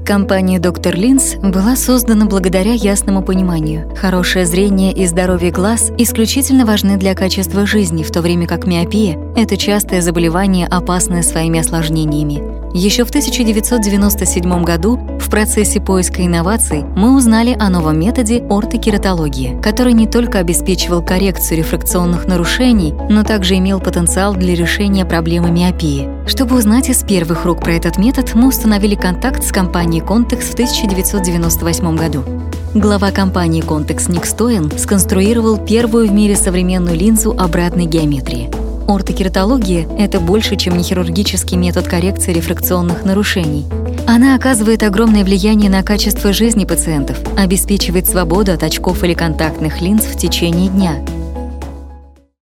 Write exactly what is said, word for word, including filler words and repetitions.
Компания доктор Линз была создана благодаря ясному пониманию. Хорошее зрение и здоровье глаз исключительно важны для качества жизни, в то время как миопия – это частое заболевание, опасное своими осложнениями. Еще в тысяча девятьсот девяносто седьмом году в процессе поиска инноваций мы узнали о новом методе ортокератологии, который не только обеспечивал коррекцию рефракционных нарушений, но также имел потенциал для решения проблемы миопии. Чтобы узнать из первых рук про этот метод, мы установили контакт с компанией Contex в тысяча девятьсот девяносто восьмом году. Глава компании Contex Ник Стоян сконструировал первую в мире современную линзу обратной геометрии. Ортокератология – это больше, чем нехирургический метод коррекции рефракционных нарушений. Она оказывает огромное влияние на качество жизни пациентов, обеспечивает свободу от очков или контактных линз в течение дня.